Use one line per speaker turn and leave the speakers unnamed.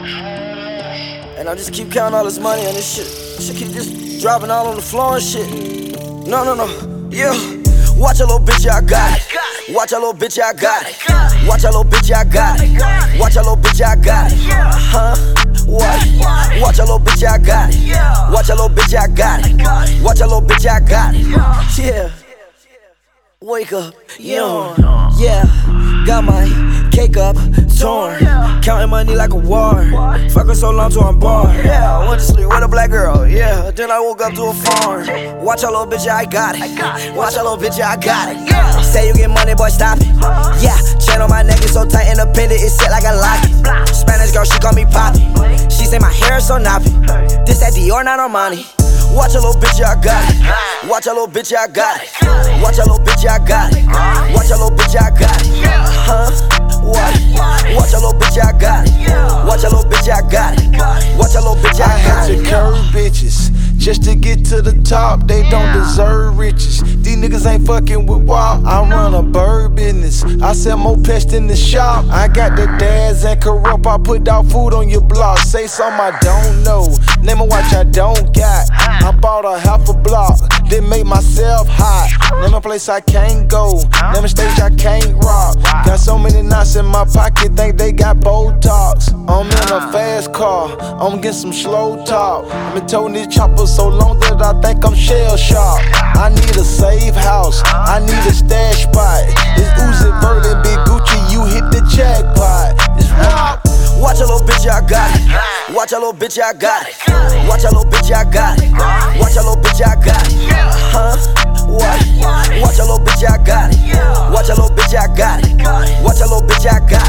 And I just keep counting all this money and this shit. Shit keep just dropping all on the floor and shit. No, yeah. Watch a little bitch, yeah, I got it. Watch a little bitch, yeah, I got it. Watch a little bitch, yeah, I got it. Watch a little bitch, yeah, I got it. Huh? What? Watch a little bitch, yeah, I got it. Watch a little bitch, yeah, I got it. Watch a little bitch, yeah, I got it. Yeah. Wake up, yeah. Got my cake up, torn. Counting money like a war. Fucking so long till I'm bored. Yeah, went to sleep with a black girl. Yeah, then I woke up to a farm. Watch a little bitch, yeah, I got it. Watch a little bitch, yeah, I got it. Say you get money, boy, stop it. Yeah, chain on my neck is so tight, independent, it's set like a locket. Spanish girl, she call me Poppy. She say my hair is so nappy. This that Dior, not Armani. Watch a little bitch, yeah, I got it. Watch a little bitch, yeah, I got it. Watch a little bitch, yeah, I got it. Watch a little bitch, yeah, I got it. Huh? What? Watch a little bitch, yeah, I got it. Watch a little bitch, yeah, I got it. Watch a little bitch, yeah, I got it.
I had to curve bitches just to get to the top. They don't deserve riches. These niggas ain't fucking with WAP. I run a bird business. I sell more pest in the shop. I got the dads and corrupt. I put out food on your block. Say something I don't know. Name a watch I don't got. I bought a half a block. Then make myself hot. Name a place I can't go. Name a stage I can't rock. Got so many knots in my pocket, think they got Botox. I'm in a fast car. I'm getting some slow talk. I've been toting these choppers so long that I think I'm shell shocked. I need a safe house. I need a stash spot. It's Uzi Vert and Big Gucci. You hit the jackpot. It's rock.
Watch a little bitch, yeah, I got it. Watch a little bitch, yeah, I got it. Watch a little bitch, yeah, I got it. Watch a little bitch, yeah, I got it. Huh? What? Watch a little bitch, yeah, I got it. Watch a little bitch, yeah, I got it. Watch a little bitch, yeah, I got it.